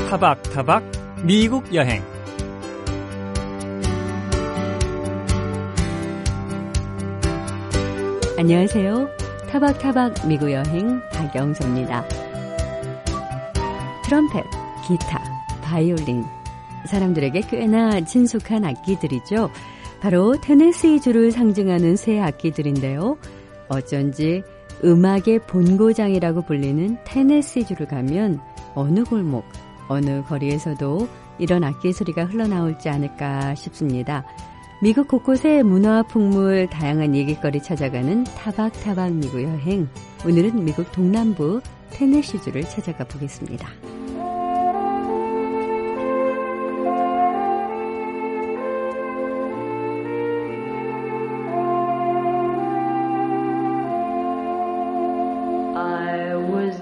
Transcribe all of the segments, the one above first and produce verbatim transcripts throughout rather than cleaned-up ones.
타박타박 미국 여행. 안녕하세요. 타박타박 미국 여행 박영서입니다. 트럼펫, 기타, 바이올린, 사람들에게 꽤나 친숙한 악기들이죠. 바로 테네시주를 상징하는 새 악기들인데요. 어쩐지 음악의 본고장이라고 불리는 테네시주를 가면 어느 골목, 어느 거리에서도 이런 악기 소리가 흘러나올지 않을까 싶습니다. 미국 곳곳의 문화, 풍물, 다양한 얘기거리 찾아가는 타박타박 미국 여행. 오늘은 미국 동남부 테네시주를 찾아가 보겠습니다. I was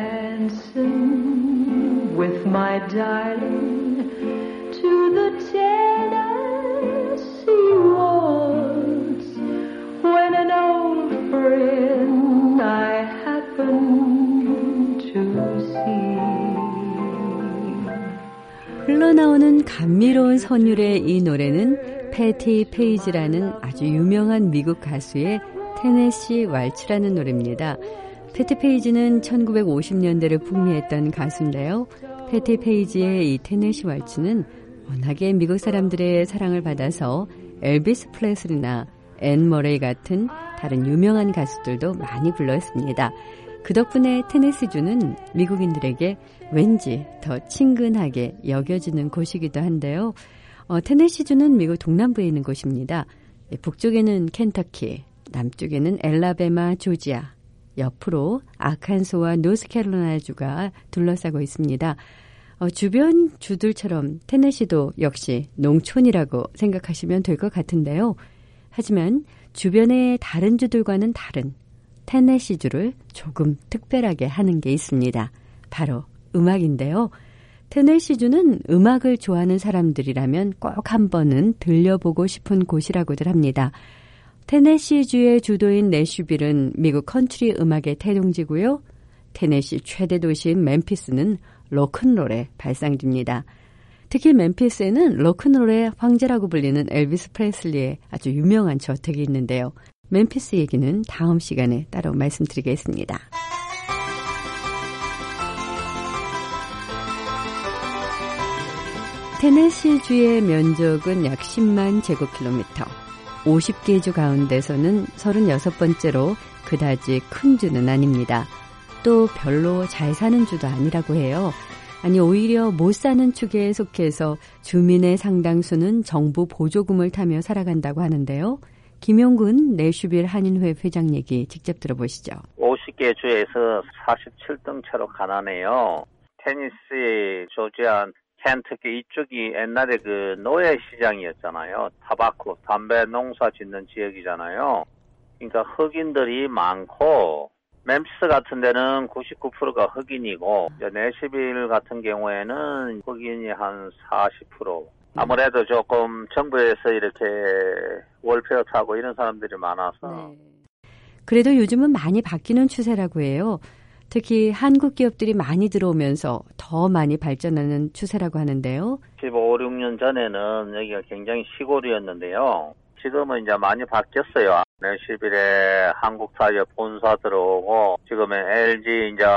dancing with my darling to the Tennessee waltz when an old friend I happened to see. 흘러나오는 감미로운 선율의 이 노래는 패티 페이지라는 아주 유명한 미국 가수의 테네시 왈츠라는 노래입니다. 패티 페이지는 천구백오십 년대를 풍미했던 가수인데요. 패티 페이지의 이 테네시 왈츠는 워낙에 미국 사람들의 사랑을 받아서 엘비스 프레슬리나 앤 머레이 같은 다른 유명한 가수들도 많이 불렀습니다. 그 덕분에 테네시주는 미국인들에게 왠지 더 친근하게 여겨지는 곳이기도 한데요. 어, 테네시주는 미국 동남부에 있는 곳입니다. 북쪽에는 켄터키, 남쪽에는 엘라베마, 조지아, 옆으로 아칸소와 노스캐롤라이나주가 둘러싸고 있습니다. 어, 주변 주들처럼 테네시도 역시 농촌이라고 생각하시면 될 것 같은데요. 하지만 주변의 다른 주들과는 다른 테네시주를 조금 특별하게 하는 게 있습니다. 바로 음악인데요. 테네시주는 음악을 좋아하는 사람들이라면 꼭 한 번은 들려보고 싶은 곳이라고들 합니다. 테네시주의 주도인 내슈빌은 미국 컨트리 음악의 태동지고요. 테네시 최대 도시인 멤피스는 로큰롤의 발상지입니다. 특히 멤피스에는 로큰롤의 황제라고 불리는 엘비스 프레슬리의 아주 유명한 저택이 있는데요. 멤피스 얘기는 다음 시간에 따로 말씀드리겠습니다. 테네시주의 면적은 약 십만 제곱킬로미터. 오십 개 주 가운데서는 서른여섯 번째로 그다지 큰 주는 아닙니다. 또 별로 잘 사는 주도 아니라고 해요. 아니 오히려 못 사는 축에 속해서 주민의 상당수는 정부 보조금을 타며 살아간다고 하는데요. 김용근 내슈빌 한인회 회장 얘기 직접 들어보시죠. 오십 개 주에서 사십칠 등 채로 가난해요. 테니시, 조지아, 켄터키 이쪽이 옛날에 그 노예 시장이었잖아요. 타바코, 담배 농사 짓는 지역이잖아요. 그러니까 흑인들이 많고 멤피스 같은 데는 구십구 퍼센트가 흑인이고 내시빌 같은 경우에는 흑인이 한 사십 퍼센트. 아무래도 조금 정부에서 이렇게 월페어 타고 이런 사람들이 많아서. 네. 그래도 요즘은 많이 바뀌는 추세라고 해요. 특히 한국 기업들이 많이 들어오면서 더 많이 발전하는 추세라고 하는데요. 십오, 십육 년 전에는 여기가 굉장히 시골이었는데요. 지금은 이제 많이 바뀌었어요. 내시빌에 한국타이어 본사 들어오고 지금은 엘지 이제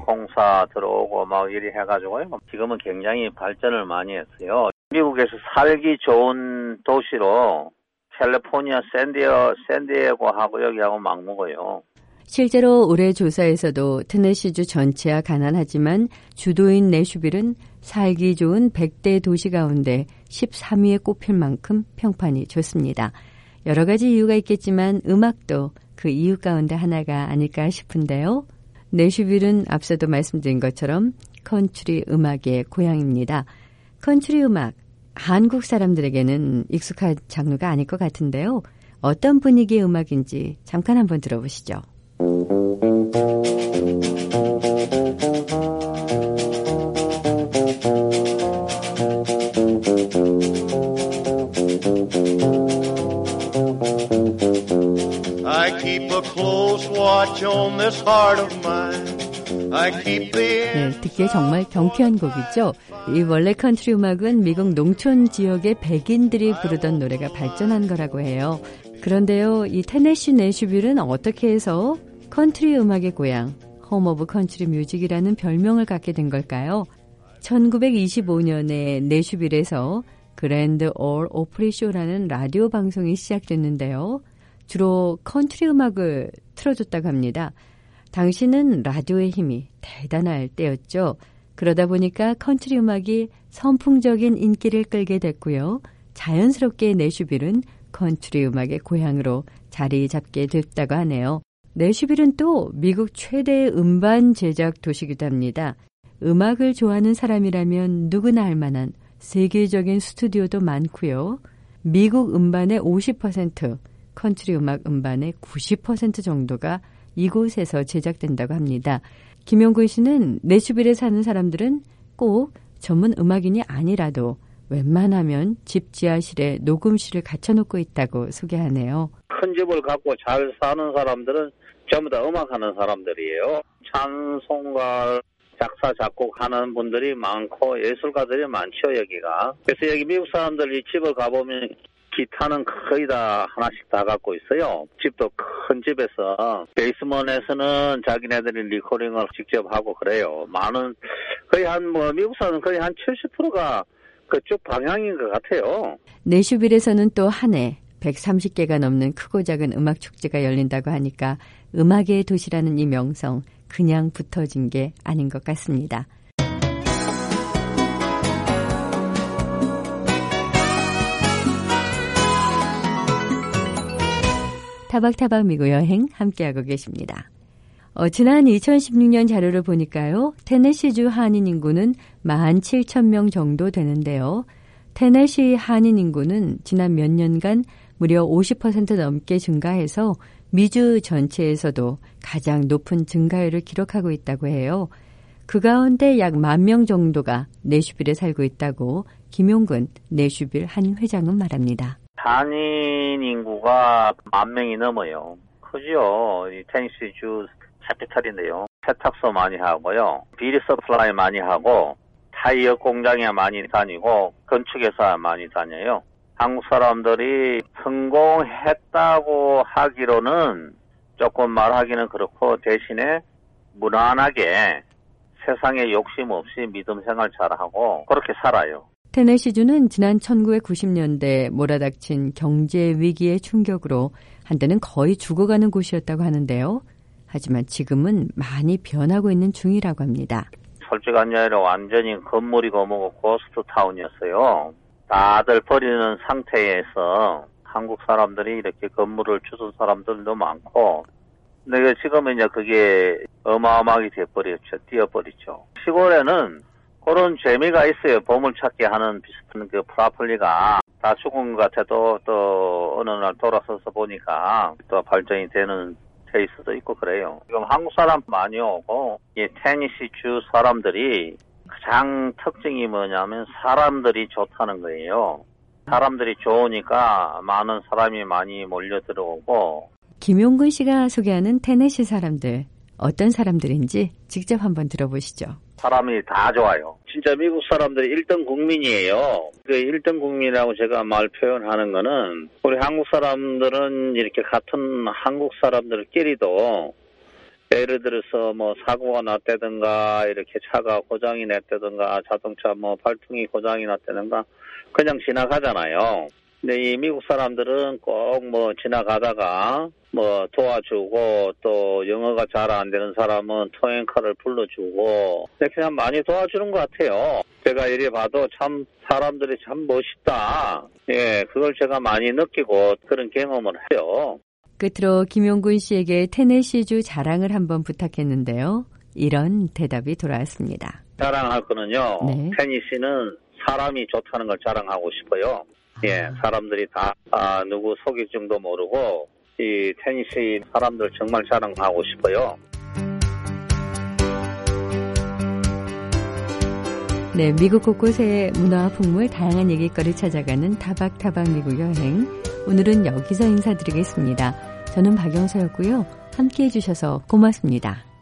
공사 들어오고 막 이리 해가지고요. 지금은 굉장히 발전을 많이 했어요. 미국에서 살기 좋은 도시로 캘리포니아 샌디어, 샌디에고하고 여기하고 막 먹어요. 실제로 올해 조사에서도 테네시주 전체야 가난하지만 주도인 내슈빌은 살기 좋은 백 대 도시 가운데 십삼 위에 꼽힐 만큼 평판이 좋습니다. 여러 가지 이유가 있겠지만 음악도 그 이유 가운데 하나가 아닐까 싶은데요. 내슈빌은 앞서도 말씀드린 것처럼 컨트리 음악의 고향입니다. 컨트리 음악, 한국 사람들에게는 익숙한 장르가 아닐 것 같은데요. 어떤 분위기의 음악인지 잠깐 한번 들어보시죠. I keep a close watch on this heart of mine. 네, 듣기에 정말 경쾌한 곡이죠. 이 원래 컨트리 음악은 미국 농촌 지역의 백인들이 부르던 노래가 발전한 거라고 해요. 그런데요, 이 테네시 내슈빌은 어떻게 해서 컨트리 음악의 고향, 홈 오브 컨트리 뮤직이라는 별명을 갖게 된 걸까요? 천구백이십오 년에 내슈빌에서 그랜드 올 오프리 쇼라는 라디오 방송이 시작됐는데요. 주로 컨트리 음악을 틀어줬다고 합니다. 당시는 라디오의 힘이 대단할 때였죠. 그러다 보니까 컨트리 음악이 선풍적인 인기를 끌게 됐고요. 자연스럽게 내슈빌은 컨트리 음악의 고향으로 자리 잡게 됐다고 하네요. 내슈빌은 또 미국 최대의 음반 제작 도시이기도 합니다. 음악을 좋아하는 사람이라면 누구나 알 만한 세계적인 스튜디오도 많고요. 미국 음반의 오십 퍼센트, 컨트리 음악 음반의 구십 퍼센트 정도가 이곳에서 제작된다고 합니다. 김용근 씨는 내슈빌에 사는 사람들은 꼭 전문 음악인이 아니라도 웬만하면 집 지하실에 녹음실을 갖춰놓고 있다고 소개하네요. 큰 집을 갖고 잘 사는 사람들은 전부 다 음악하는 사람들이에요. 찬송가, 작사, 작곡하는 분들이 많고 예술가들이 많죠, 여기가. 그래서 여기 미국 사람들이 집을 가보면 기타는 거의 다 하나씩 다 갖고 있어요. 집도 큰 집에서 베이스먼에서는 자기네들이 리코딩을 직접 하고 그래요. 많은 거의 한 뭐 미국 사람은 거의 한 칠십 퍼센트가 그쪽 방향인 것 같아요. 내슈빌에서는 또 한 해 백삼십 개가 넘는 크고 작은 음악 축제가 열린다고 하니까 음악의 도시라는 이 명성 그냥 붙어진 게 아닌 것 같습니다. 타박타박 미국 여행 함께하고 계십니다. 어, 지난 이천십육 년 자료를 보니까요. 테네시주 한인 인구는 만 칠천 명 정도 되는데요. 테네시 한인 인구는 지난 몇 년간 무려 오십 퍼센트 넘게 증가해서 미주 전체에서도 가장 높은 증가율을 기록하고 있다고 해요. 그 가운데 약 만 명 정도가 내슈빌에 살고 있다고 김용근 내슈빌 한 회장은 말합니다. 한인 인구가 만 명이 넘어요. 크죠. 이 테네시주 캐피탈인데요. 세탁소 많이 하고요. 비리 서플라이 많이 하고 타이어 공장에 많이 다니고 건축회사 많이 다녀요. 한국 사람들이 성공했다고 하기로는 조금 말하기는 그렇고 대신에 무난하게 세상에 욕심 없이 믿음 생활 잘하고 그렇게 살아요. 테네시주는 지난 천구백구십 년대 몰아닥친 경제 위기의 충격으로 한때는 거의 죽어가는 곳이었다고 하는데요. 하지만 지금은 많이 변하고 있는 중이라고 합니다. 솔직한 얘기로 완전히 건물이 거무고 고스트 타운이었어요. 다들 버리는 상태에서 한국 사람들이 이렇게 건물을 주는 사람들도 많고 근데 지금은 이제 그게 어마어마하게 돼버렸죠. 뛰어버리죠. 시골에는 그런 재미가 있어요. 보물찾기 하는 비슷한 그 프라플리가 다 죽은 것 같아도 또 어느 날 돌아서서 보니까 또 발전이 되는 케이스도 있고 그래요. 지금 한국 사람 많이 오고 이 테네시 주 사람들이 가장 특징이 뭐냐면 사람들이 좋다는 거예요. 사람들이 좋으니까 많은 사람이 많이 몰려 들어오고. 김용근 씨가 소개하는 테네시 사람들 어떤 사람들인지 직접 한번 들어보시죠. 사람이 다 좋아요. 진짜 미국 사람들이 일 등 국민이에요. 그 일 등 국민이라고 제가 말 표현하는 거는 우리 한국 사람들은 이렇게 같은 한국 사람들끼리도 예를 들어서 뭐 사고가 났다든가 이렇게 차가 고장이 났다든가 자동차 뭐 발통이 고장이 났다든가 그냥 지나가잖아요. 근데 이 미국 사람들은 꼭 뭐 지나가다가 뭐 도와주고 또 영어가 잘 안 되는 사람은 토행카를 불러주고 그냥 많이 도와주는 것 같아요. 제가 이리 봐도 참 사람들이 참 멋있다. 예, 그걸 제가 많이 느끼고 그런 경험을 해요. 끝으로 김용근 씨에게 테네시주 자랑을 한번 부탁했는데요. 이런 대답이 돌아왔습니다. 자랑할 거는요. 네. 테네시는 사람이 좋다는 걸 자랑하고 싶어요. 예, 사람들이 다 아, 누구 속일증도 모르고 이 테네시 사람들 정말 자랑하고 싶어요. 네, 미국 곳곳의 문화와 풍물 다양한 얘기거리 찾아가는 타박타박 미국 여행. 오늘은 여기서 인사드리겠습니다. 저는 박영서였고요. 함께해 주셔서 고맙습니다.